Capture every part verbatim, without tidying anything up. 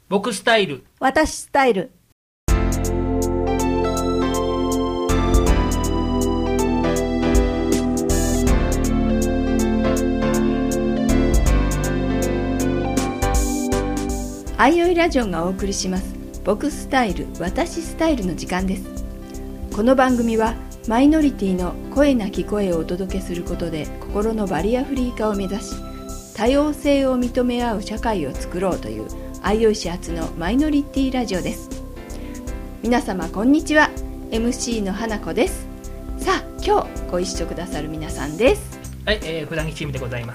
僕スタイル、 私スタイル。あいおいラジオがお送りします僕スタイル、私スタイルの時間です。この番組はマイノリティの声なき声をお届けすることで心のバリアフリー化を目指し、多様性を認め合う社会を作ろうというあいおい市発のマイノリティラジオです。皆様こんにちは、 エムシー の花子です。さあ今日ご一緒くださる皆さんです。 はい、えー、普段チームでございます。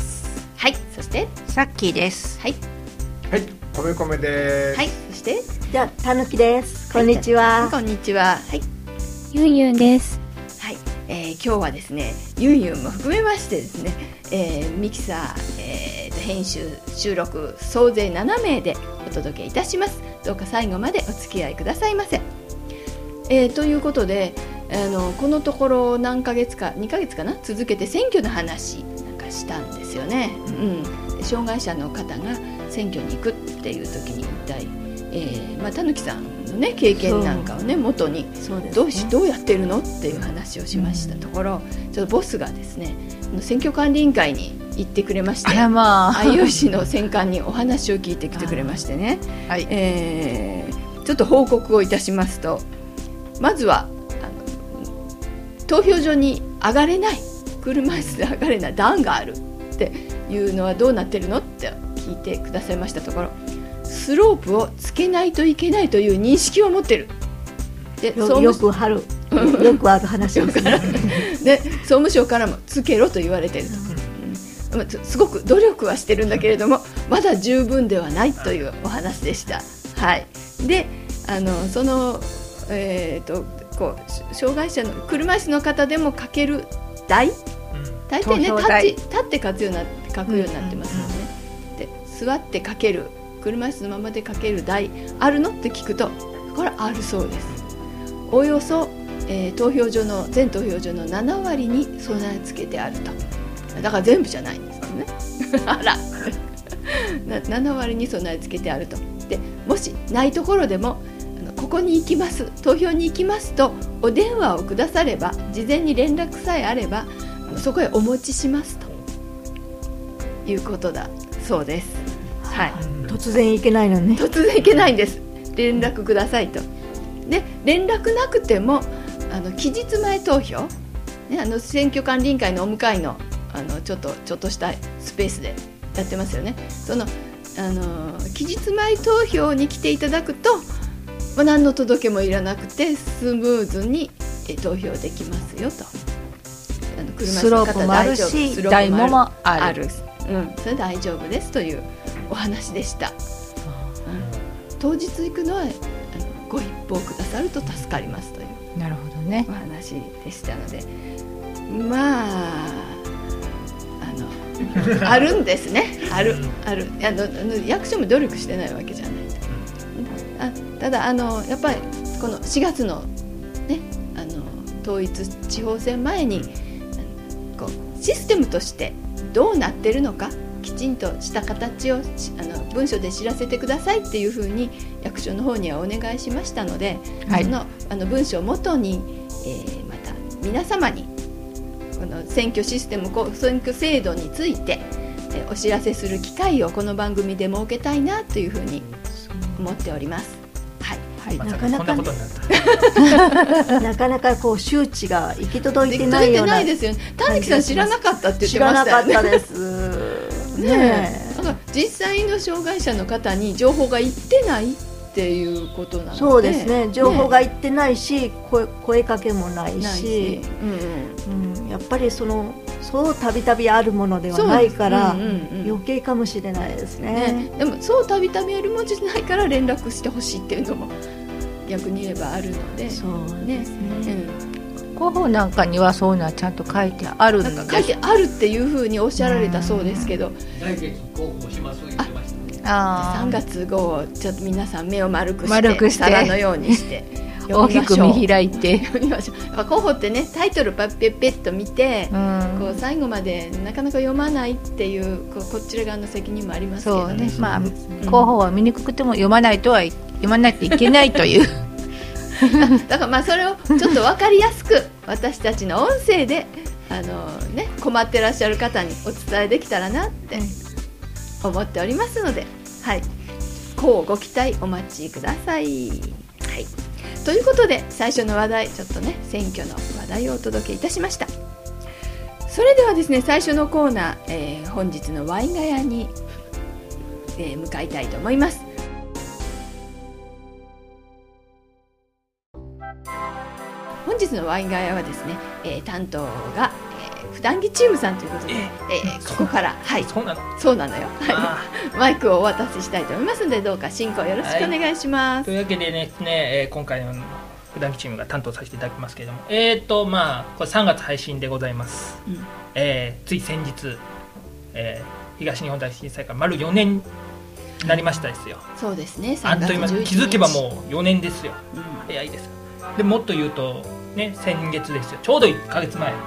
はい、そしてさっきーです。 はいはい、米米です。 はい、そしてじゃあたぬきです。こんにちは。 こんにちは。はい、 ゆんゆんです。 はい、えー、今日はですね、ゆんゆんも含めましてですね、えー、ミキサー、えー、編集収録総勢ななめいでお届けいたします。どうか最後までお付き合いくださいませ。えー、ということで、あのこのところ何ヶ月かにかげつかな続けて選挙の話なんかしたんですよね。うん、で障害者の方が選挙に行くっていう時に一体、えーまあ、たぬきさんの、ね、経験なんかを、ね、元にそうですね、 どうしどうやってるのっていう話をしましたところ、ちょっとボスがですね選挙管理委員会に行ってくれまして、 あらまあ、 あいおい市の選管にお話を聞いてきてくれましてね、 はい、 えー、ちょっと報告をいたしますと、まずはあの投票所に上がれない、車椅子で上がれない段があるっていうのはどうなってるのって聞いてくださいましたところ、スロープをつけないといけないという認識を持ってる。でよ, よくあるよくある話ですねで総務省からもつけろと言われていると、うん、すごく努力はしてるんだけれどもまだ十分ではないというお話でした。はい、であのその、えー、とこう障害者の車椅子の方でも書ける台、大体ね立ち立って書くようになって書くようになってますよね。で座って書ける、車椅子のままで書ける台あるのって聞くと、これあるそうです。およそ、えー、投票所の全投票所のななわりに備え付けてあると。だから全部じゃないんですけどねあらななわりに備え付けてあると。でもしないところでもあのここに行きます、投票に行きますとお電話をくだされば、事前に連絡さえあればそこへお持ちしますということだそうです。はい、 突然行けないのね。 突然行けないんです。連絡くださいと。で連絡なくてもあの期日前投票、ね、あの選挙管理委員会のお向かいの、あのちょっとちょっとしたスペースでやってますよね。そのあの期日前投票に来ていただくと、まあ、何の届けもいらなくてスムーズにえ投票できますよと。あの車椅子の方大丈夫、 スロープもあるし台もある、 うん、それ大丈夫ですというお話でした。うん、当日行くのはあのご一報くださると助かりますというなるほどねお話でしたので、まああのあるんですね。あるあるあのあの役所も努力してないわけじゃない。あただあのやっぱりこのしがつのね、あの統一地方選前にこうシステムとしてどうなってるのか、きちんとした形をあの文書で知らせてくださいっていうふうに役所の方にはお願いしましたので、はい、そのあの文書をもとに、えー、また皆様にこの選挙システム、選挙制度について、えー、お知らせする機会をこの番組で設けたいなというふうに思っております。はいはい、 まなかなか、 こんなことになったなかなかこう周知が行き届いてないような。 行き届いてないですよね。たぬきさん知らなかったって言ってましたよね。 知らなかったですねえ。 だから実際の障害者の方に情報が行ってないっていうことなので、 そうですね、情報が行ってないし、ね、声, 声かけもないし、 ないし、 うんうん、やっぱりそのそうたびたびあるものではないから、うんうんうん、余計かもしれないです ね, ね。でもそうたびたびあるものじゃないから連絡してほしいっていうのも逆に言えばあるので、 そうですね、 うん、 広報なんかにはそういうのはちゃんと書いてあるんです。 なんか書いてあるっていうふうにおっしゃられたそうですけど、 来月広報しますと言ってました。 あさんがつ号をちょっと皆さん目を丸くして丸くして皿のようにして大きく見開いて読みましょう。やっぱ候補ってね、タイトルパッペッペッと見て、 うん、 こう最後までなかなか読まないっていうこうこちら側の責任もありますけどね。 そうね、まあ、 うん、 候補は見にくくても読まないとは読まないといけないというだからまあそれをちょっと分かりやすく私たちの音声であの、ね、困ってらっしゃる方にお伝えできたらなって思っておりますので、はい、こうご期待お待ちください。はい、ということで最初の話題、ちょっとね選挙の話題をお届けいたしました。それではですね、最初のコーナー、えー、本日のワインガヤに、えー、向かいたいと思います。本日のワインガヤはですね、えー、担当が、えー、普段着チームさんということで、えー、ここからはいそうなのそうなのよ、はい、マイクをお渡ししたいと思いますので、どうか進行よろしくお願いします。 というわけでね、えー、今回の普段着チームが担当させていただきますけれども、えーとまあこれさんがつ配信でございます、うん、えー、つい先日、えー、東日本大震災から丸よねんになりましたですよ、 うん、そうですね、 あっという間に気づけばもうよねんですよ、うん、早いですよ。でもっと言うと、ね、先月ですよ、ちょうどいっかげつまえ、はい、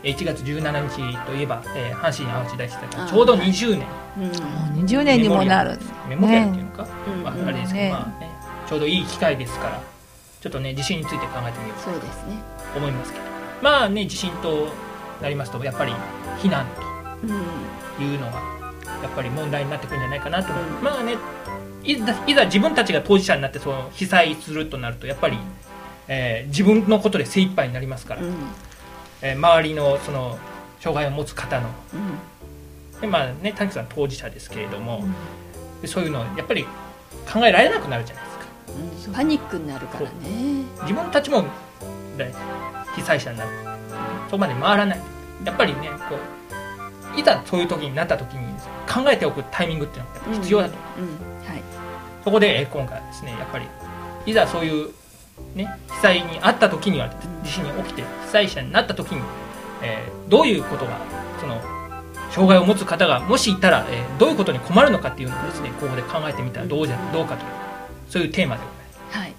いちがつじゅうしちにちといえば、えー、阪神・淡路大震災からちょうどにじゅうねん、 うん、もうにじゅうねんにもなるメモリアルっていうのか、ね、まあ、あれですけど、 ね、 まあね、ちょうどいい機会ですから、ちょっとね地震について考えてみようと思いますけど、まあね地震となりますとやっぱり避難というのがやっぱり問題になってくるんじゃないかなと思う、うん、まあねいざ、いざ自分たちが当事者になってその被災するとなるとやっぱり、えー、自分のことで精一杯になりますから、うん、えー、周りのその障害を持つ方の、うん、でまあね谷口さん当事者ですけれども、うん、そういうのやっぱり考えられなくなるじゃないですか、 うん、パニックになるからね。 自分たちも被災者になる、そこまで回らない。やっぱりねこういざそういう時になった時に考えておくタイミングっていうのが必要だと、うんうん、はい、そこで今回ですねやっぱりいざそういう、ね、被災にあった時には地震に起きて被災者になった時に、えー、どういうことがその障害を持つ方がもしいたら、えー、どういうことに困るのかっていうのをですねここで考えてみたらどうじゃどうかというそういうテーマでございます、はい、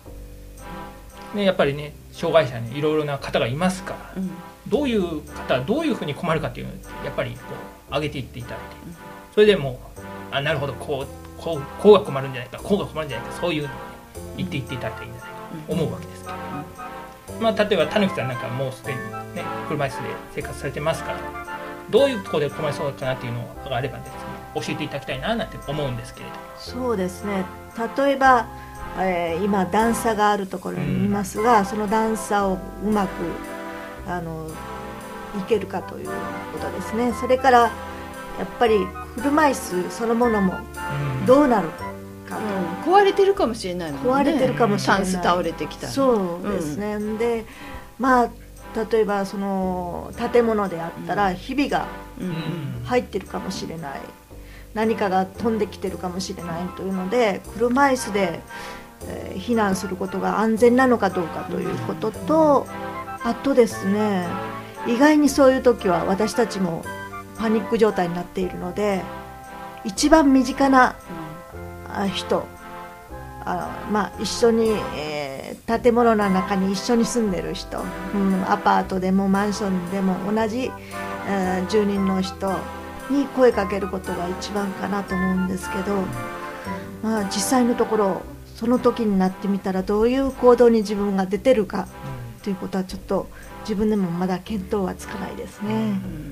ね、やっぱりね障害者にいろいろな方がいますから、うん、どういう方どういうふうに困るかっていうのをやっぱりこう上げていっていただいて、うん、それでもうあなるほどこうこうこうが困るんじゃないかこうが困るんじゃないかそういうのを、ね、言っていっていただいたらいいんじゃないかと思うわけですけど、うん、まあ、例えば谷口さんなんかもうすでにね車椅子で生活されてますからどういうところで困りそうかなっていうのがあればですね教えていただきたいななんて思うんですけれど。 そうですね、例えば、えー、今段差があるところにいますが、うん、その段差をうまくあのいけるかということですね。それからやっぱり車椅子そのものもどうなるか、 うん、壊れてるかもしれないもんね。 壊れてるかもしれない。 タンス倒れてきたら。 そうですね、うん、でまあ例えばその建物であったらひびが入ってるかもしれない、何かが飛んできてるかもしれないというので車椅子で、えー、避難することが安全なのかどうかということと、あとですね意外にそういう時は私たちもパニック状態になっているので一番身近な人、あまあ、一緒に、えー、建物の中に一緒に住んでる人、うん、アパートでもマンションでも同じ、えー、住人の人に声かけることが一番かなと思うんですけど、まあ、実際のところその時になってみたらどういう行動に自分が出てるかということはちょっと自分でもまだ見当はつかないですね、うん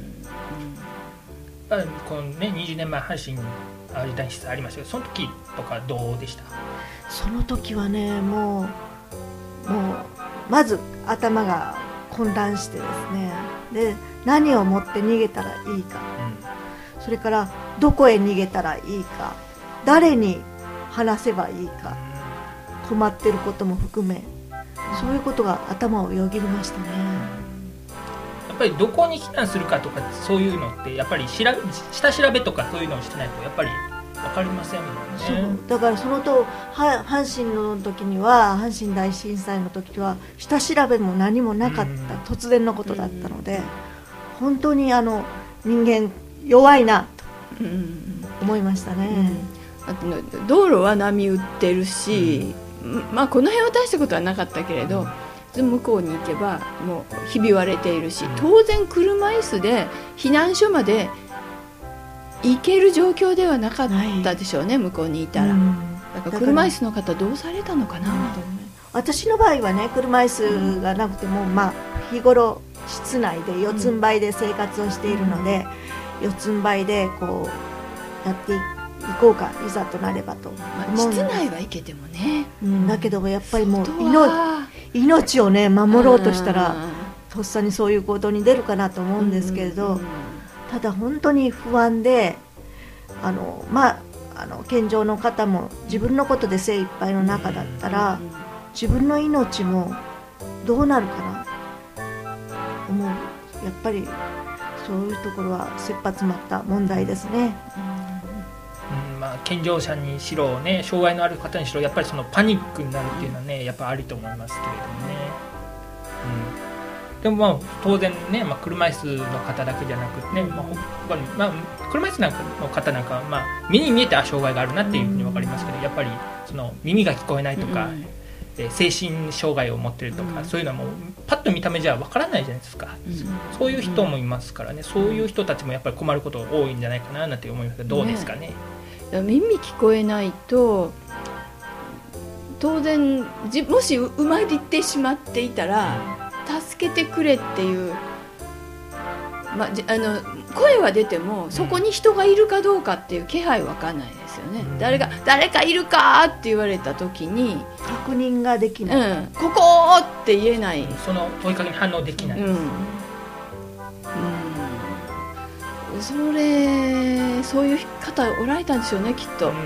うん、このね、にじゅうねんまえ阪神淡路大震災ありましたけどその時とかどうでした？ その時はねもう、もうまず頭が混乱してですね、で何を持って逃げたらいいか、うん、それからどこへ逃げたらいいか、誰に話せばいいか、困ってることも含めそういうことが頭をよぎりましたね。 やっぱりどこに避難するかとかそういうのってやっぱり調べ下調べとかそういうのをしてないとやっぱり分かりませんもんね。 そうだからそのとは阪神の時には阪神大震災の時は下調べも何もなかった、突然のことだったので本当にあの人間弱いなと思いましたね、 うん、あと道路は波打ってるし、うまあこの辺は大したことはなかったけれど、向こうに行けばもうひび割れているし、当然車椅子で避難所まで行ける状況ではなかったでしょうね、向こうにいたら。だから車椅子の方どうされたのかなと思う。 私の場合はね、車椅子がなくても、まあ、日頃室内で四つん這いで生活をしているので、うん、四つん這いでこうやっていこうか、いざとなればと思う、 まあ、室内は行けてもね、 うん、だけどやっぱりもう命, 命をね守ろうとしたらとっさにそういう行動に出るかなと思うんですけれど、うんうんうん、ただ本当に不安で、あのまああの健常の方も自分のことで精一杯の中だったら、うんうん、自分の命もどうなるかな思う。やっぱりそういうところは切羽詰まった問題ですね。 うん、まあ、健常者にしろ、ね、障害のある方にしろ、やっぱりそのパニックになるっていうのはね、やっぱありと思いますけれどもね。うん、でもまあ当然ね、まあ、車椅子の方だけじゃなくてね、まあ他にまあ、車椅子の方なんかは、まあ、目に見えて障害があるなっていうふうに分かりますけど、やっぱりその耳が聞こえないとか、うん、えー、精神障害を持ってるとか、うん、そういうのはもうパッと見た目じゃ分からないじゃないですか、うん、そういう人もいますからね、そういう人たちもやっぱり困ることが多いんじゃないかななんて思いますけど、どうですかね。 ね、耳聞こえないと当然じもし生まれてしまっていたら、うん、助けてくれっていう、まあ、あの声は出てもそこに人がいるかどうかっていう気配は分かんないですよね、うん、誰が誰かいるかって言われた時に確認ができない、 うん、ここって言えない、 その問いかけに反応できない、うんうん、 それそういう方おられたんでしょうね、きっと、うんうん、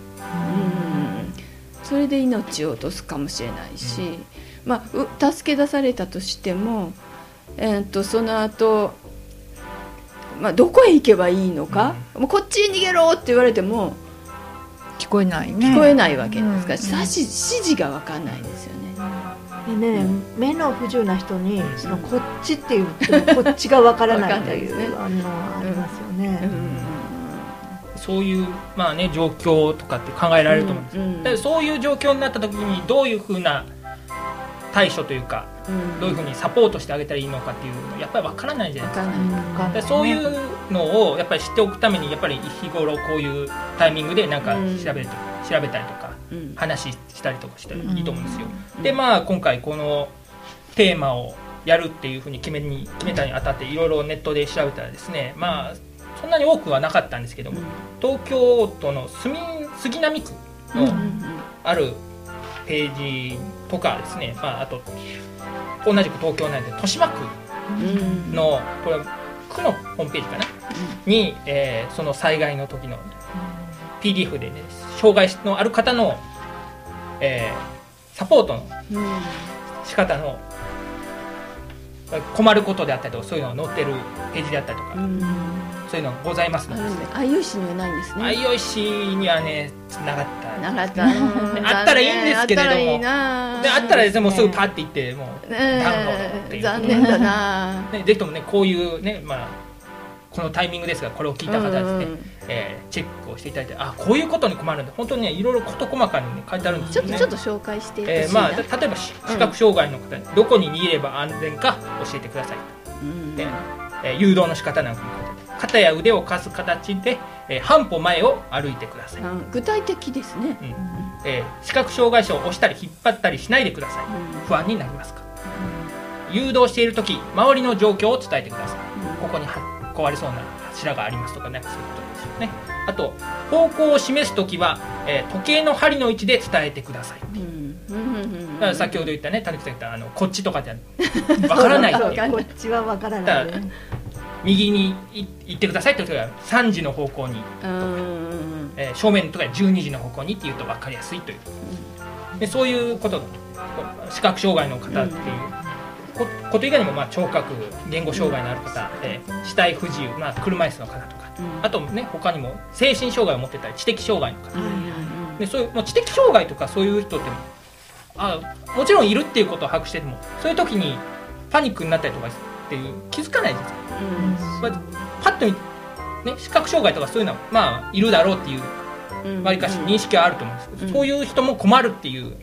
それで命を落とすかもしれないし、うん、まあ、助け出されたとしても、えー、とその後まあ、どこへ行けばいいのか、うん、もうこっちに逃げろって言われても聞こえないね、 聞こえないわけですから、うん、指示が分かんないですよね。 でね、うん、目の不自由な人にそのこっちって言ってもこっちが分からないという、ね、あのありますよね、うんうん、 そういう、まあね、状況とかって考えられると思うんですよ、うんうん、でそういう状況になった時にどういうふうな対処というか、うん、どういうふうにサポートしてあげたらいいのかっていうのやっぱり分からないじゃないですか、うん、でそういうのをやっぱり知っておくためにやっぱり日頃こういうタイミングでなんか調べると、うん、調べたりとか、うん、話したりとかしたらいいと思うんですよ、うん、でまあ今回このテーマをやるっていうふうに決めに決めたにあたっていろいろネットで調べたらですね、まあそんなに多くはなかったんですけども、うん、東京都の杉並区のあるページとかですね、まあ、あと同じく東京内で豊島区のこれ区のホームページかなに、えー、その災害の時の ピーディーエフ で、ね、障害のある方の、えー、サポートの仕方の困ることであったりとかそういうのが載ってるページであったりとか、そういうのがございますので、 相生市にはないんですね。 相生市にはねなかったなかったあったらいいんですけれども、 あったらいいな、 であったらですね、もうすぐパッて行ってもう、 ね、 ダウンロードっていう、 残念だな、 ね、ぜひともねこういうね、まあ、このタイミングですがこれを聞いた方はですね、うんうん、えー、チェックをしていただいて、あこういうことに困るんだ、本当にねいろいろ事細かに、ね、書いてあるんですよね。 ちょっとちょっと紹介してほしいな、 えーまあ、例えば視覚障害の方にどこに逃げれば安全か教えてください、うん、でえー、誘導の仕方なんかも書いてある。肩や腕を貸す形で、えー、半歩前を歩いてください、うん、 具体的ですね、 うん、えー、視覚障害者を押したり引っ張ったりしないでください、うん、不安になりますか、うん、誘導しているとき周りの状況を伝えてください、うん、ここには壊れそうな柱がありますとか、ね、そういうことですよね。あと方向を示すときは、えー、時計の針の位置で伝えてください、うん、だから先ほど言ったね、谷口さんが言ったあのこっちとかじゃわからないっていうこっちはわからない、ね、 右に行ってくださいって言うとさんじの方向に、えー、正面とかじゅうにじの方向にって言うと分かりやすいという、うん、でそういうこと視覚障害の方っていうこと以外にも、まあ、聴覚言語障害のある方、うん、えー、視体不自由、まあ、車椅子の方とか、うん、あとね他にも精神障害を持ってたり知的障害の方、うん、でそういうもう知的障害とかそういう人ってあもちろんいるっていうことを把握しててもそういう時にパニックになったりとかっていう気づかないじゃないですか、うんまあ、パッと見、ね、視覚障害とかそういうのはまあいるだろうっていうわりかし認識はあると思うんですけど、うん、そういう人も困るっていう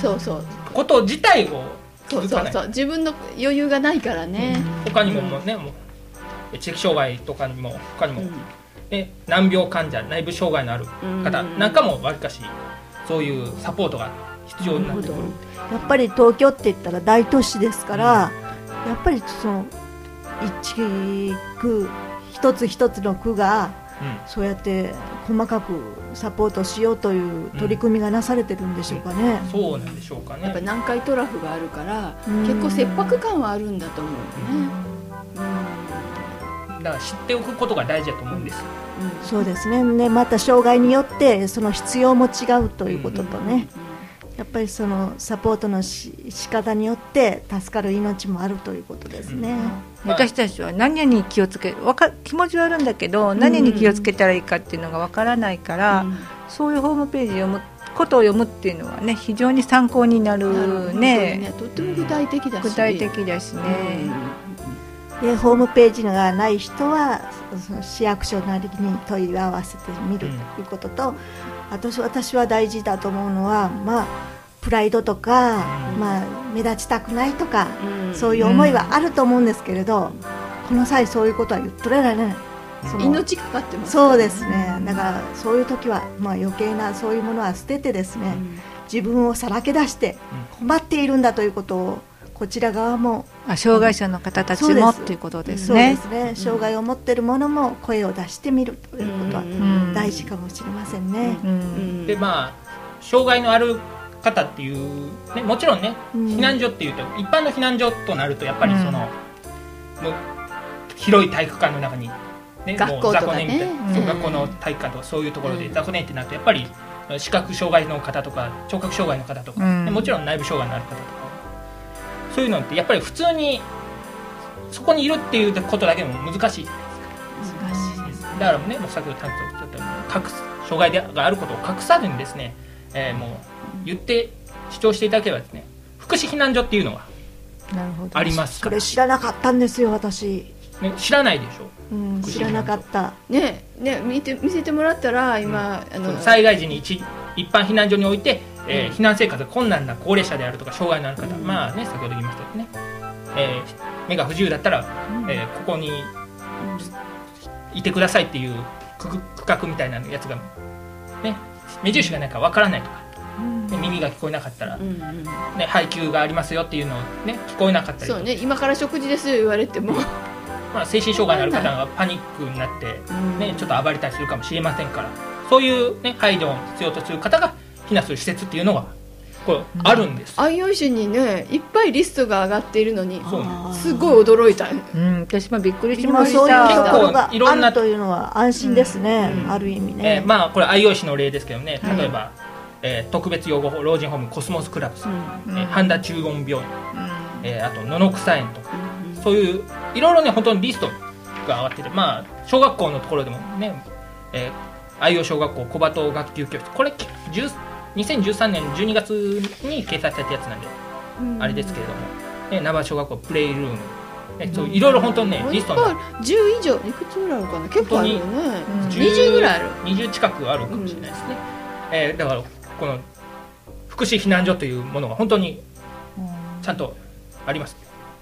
そうそうこと自体を気そうづかない。 そうそう自分の余裕がないからね、 他にももうね、もう知的障害とかにも他にも、 うんね、難病患者、内部障害のある方なんかもわりかしそういうサポートが必要になってくる。 やっぱり東京って言ったら大都市ですから、うん、やっぱりその一区一つ一つの区が、うん、そうやって細かくサポートしようという取り組みがなされてるんでしょうかね、 うん、そうなんでしょうかね。 やっぱ南海トラフがあるから、うん、結構切迫感はあるんだと思うね、 うん、だから知っておくことが大事だと思うんです、 うん、そうですね。ね、また障害によってその必要も違うということとね、うんやっぱりそのサポートのし仕方によって助かる命もあるということですね、 うん、私たちは何に気をつけわか気持ちはあるんだけど何に気をつけたらいいかっていうのがわからないから、うん、そういうホームページを読むことを読むっていうのはね非常に参考になる ね, ねとっても具体的だし具体的だしね、 うん、でホームページがない人はその市役所なりに問い合わせてみるということと、うん私, 私は大事だと思うのは、まあ、プライドとか、まあ、目立ちたくないとか、うん、そういう思いはあると思うんですけれど、うん、この際そういうことは言っとられない。 命かかってますからね。そうですね。だからそういう時は、まあ、余計なそういうものは捨ててですね、うん、自分をさらけ出して困っているんだということをこちら側もあ障害者の方たちもということですね。 そうですね。障害を持っている者も声を出してみるということは大事かもしれませんね。 うんうん、でまあ障害のある方っていう、ね、もちろんね、うん、避難所っていうと一般の避難所となるとやっぱりその、うん、もう広い体育館の中に、ね、 学校とかね、 もう雑魚寝みたいな、うん、学校の体育館とかそういうところで雑魚寝ってなるとやっぱり視覚障害の方とか聴覚障害の方とか、うん、もちろん内部障害のある方とかそういうのってやっぱり普通にそこにいるっていうことだけでも難しい難しいです。だからねもう先ほど担当ちょっと隠す障害でがあることを隠さずにですね、えー、もう言って主張していただければですね福祉避難所っていうのがありますから。 これ知らなかったんですよ私、 ね、知らないでしょ、 うん、知らなかったねね 見て見せてもらったら今、 うん、あの災害時に 一, 一般避難所においてえー、避難生活が困難な高齢者であるとか障害のある方、うん、まあね先ほど言いましたよね、えー、目が不自由だったら、うんえー、ここにいてくださいっていう区画みたいなやつがね目印がないかわからないとか、うんね、耳が聞こえなかったら、うんね、配給がありますよっていうのをね聞こえなかったりとかそうね今から食事ですよ言われてもまあ精神障害のある方がパニックになって、ね、ちょっと暴れたりするかもしれませんからそういう、ね、配慮を必要とする方が避難する施設っていうのがこれあるんです。 相生市にねいっぱいリストが上がっているのにすごい驚いた、 うん、私もびっくりしました。 そういうところがあるというのは安心ですね、うん、ある意味ね、 えー、まあこれ相生市の例ですけどね例えば、はいえー、特別養護老人ホームコスモスクラブさん、うんえー、半田中音病院、うんえー、あと野々草園とか、うん、そういういろいろね本当にリストが上がっててまあ小学校のところでもね、えー相生小学校小鳩学級教室これにせんじゅうさんねんじゅうにがつに掲載されたやつなんで、うん、あれですけれども、ね、名張小学校プレイルーム、ね、そういろいろ本当にね、うん、リストのじゅう以上いくつぐらいあるかな結構あるよね、うん、にじゅうぐらいあるにじゅう近くあるかもしれないですね、うんえー、だからこの福祉避難所というものが本当にちゃんとあります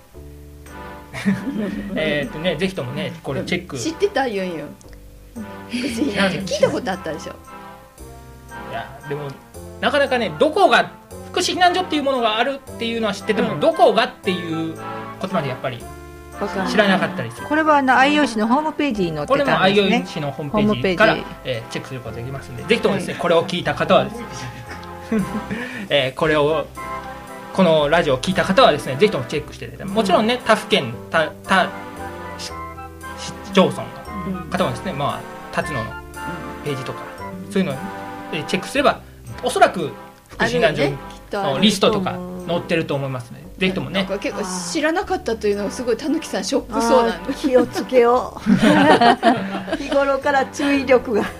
えっとねぜひともねこれチェック知ってたよんよ聞いたことあったでしょ。 いやでもなかなかねどこが福祉避難所っていうものがあるっていうのは知ってても、うん、どこがっていうことまでやっぱり知らなかったりする。 これはあの相生市のホームページに載ってたんですね。 これも相生市のホームページから、えー、チェックすることができますのでぜひともですね、はい、これを聞いた方はですね、えー、これをこのラジオを聞いた方はですねぜひともチェックしてですねもちろんね他府県他他市町村の方はですね、まあ、辰野のページとか、うん、そういうのをチェックすればおそらく福祉避難所のリストとか載ってると思いますので、ぜひともね結構知らなかったというのがすごいたぬきさんショックそうなんで気をつけよう日頃から注意力が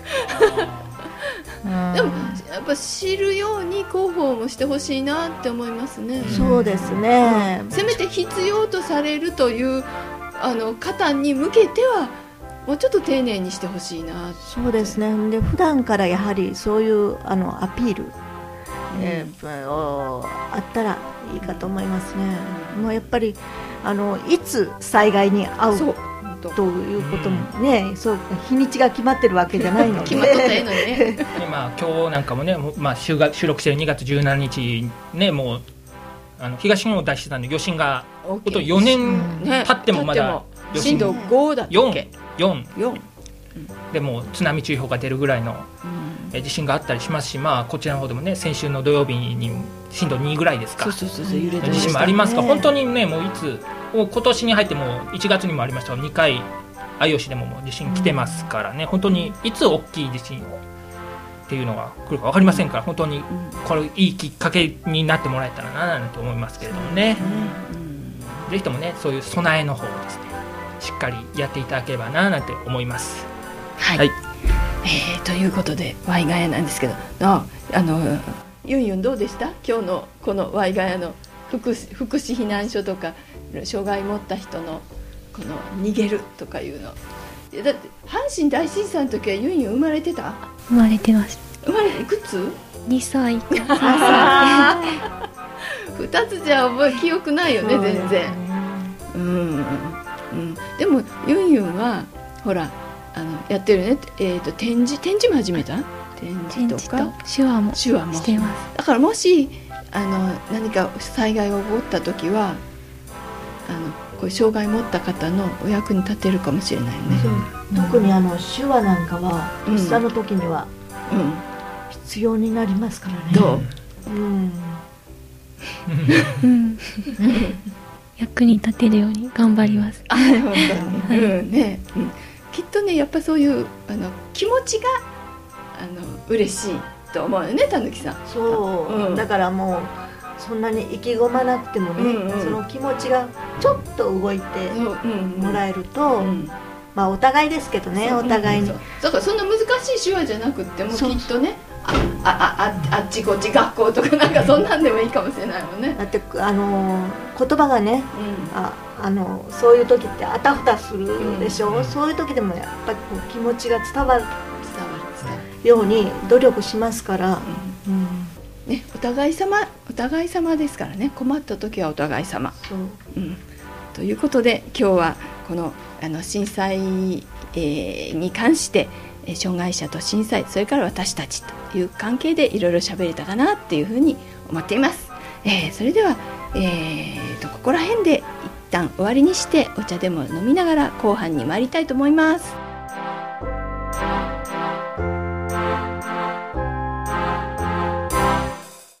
でもやっぱ知るように広報もしてほしいなって思いますね。 そうですね、 うん、せめて必要とされるというあの方に向けてはもうちょっと丁寧にしてほしいな。 そうですね。で普段からやはりそういうあのアピールえーおあったらいいかと思いますね。もうやっぱりあのいつ災害に遭そううということもね、そう日にちが決まってるわけじゃないので決まっとったらええのにねでまあ、今日なんかもね、もうまあ、収が収録しているにがつじゅうしちにちね、もうあの東日本大震災の余震が大きいよねんね経ってもまだ余震震度ごだったっけよんよんでもう津波注意報が出るぐらいのえ地震があったりしますし、まあ、こちらの方でもね先週の土曜日に震度にぐらいですかそうそうそうそう揺れてま地震したもありますから、本当にねもういつもう今年に入ってもいちがつにもありましたがにかい相吉でももう地震来てますからね、本当にいつ大きい地震っていうのが来るか分かりませんから、本当にこれいいきっかけになってもらえたらななんて思いますけれどもね、ぜひともねそういう備えの方をですねしっかりやっていただければななんて思います。 はい、 はいえーということでワイガヤなんですけど、ああのユンユンどうでした？今日のこのワイガヤの福祉、福祉避難所とか障害持った人のこの逃げるとかいうの。いやだって阪神大震災の時はユンユン生まれてた？ 生まれてます。 生まれていくつ？ にさいかふたつじゃ覚え記憶ないよね全然。うん、うん、でもユンユンはほらあのやってるね、えー、と展示展示も始めた？展示とか手話も手話もしてます。 だからもしあの何か災害が起こった時はあのこういう障害を持った方のお役に立てるかもしれないよね。 特にあの手話なんかはうんとっさの時にはうん必要になりますからね。 どう？ うんうん役に立てるように頑張ります。 あ本当に、うんねうん、きっとねやっぱそういうあの気持ちがあの嬉しいと思うよね、たぬきさん。 そう、 うんだからもうそんなに意気込まなくてもね、 うんうんその気持ちがちょっと動いてそううんもらえると、 うんまあお互いですけどね、お互いに、 そうだからそんな難しい手話じゃなくってもきそうっとねああああっちこっち学校とかなんかそんなんでもいいかもしれないもんね。 だってあの言葉がね、ああのそういう時ってあたふたするでしょ、 うんそういう時でもやっぱりこう気持ちが伝わる伝わる伝わように努力しますから、 る、 うんね、お互い様お互い様ですからね、困った時はお互い様、 そううん、ということで今日はこのあの震災、えーに関してえー障害者と震災、それから私たちという関係でいろいろ喋れたかなっていうふうに思っています。えーそれでは、えーとここら辺で一旦終わりにしてお茶でも飲みながら後半に参りたいと思います。